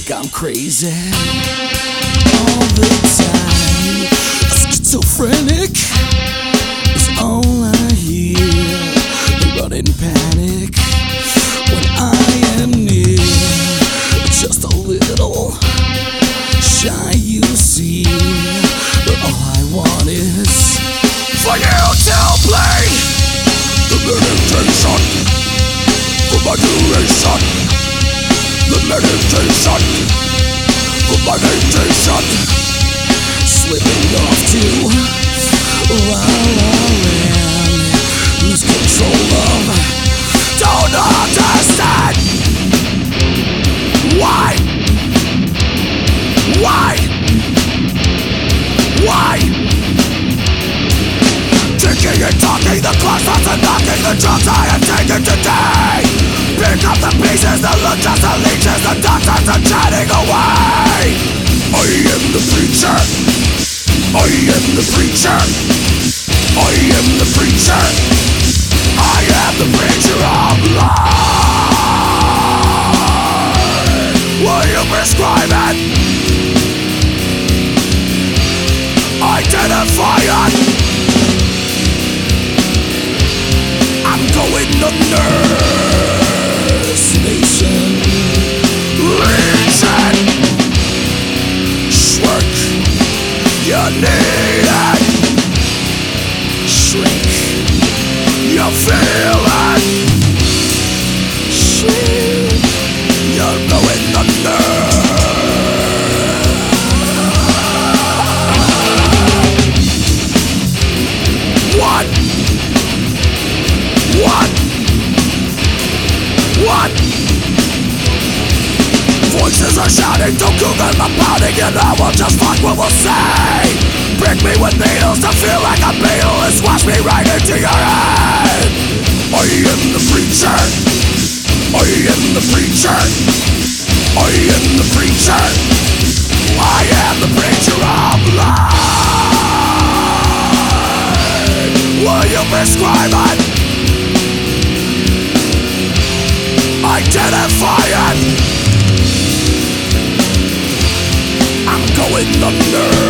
I'm crazy all the time. Schizophrenic is all I hear. They run in panic when I am near. Just a little shy, you see, but all I want is for you to play the meditation for my duration. The meditation for my meditation. Slipping off to La La Land. Lose control of. Don't understand. Why? Why? Why? Ticking and talking, the clocks and knocking, the drugs I am taking today. Pick up the pieces, the just the leeches, the doctors are chatting away. I am the preacher. I am the preacher. I am the preacher. I am the preacher of life. Will you prescribe it? Identify it. I'm going under. Nation, legion, shrink, you need it. Shrink, you feel it. Shrink, you're going under. What? What? What? Voices are shouting, don't Google I'm pounding, and I will just fuck what we'll say. Prick me with needles to feel like a beetle and squash me right into your head. I am the preacher. I am the preacher. I am the preacher. I am the preacher of life. Will you prescribe it? Identify it. I'm going under.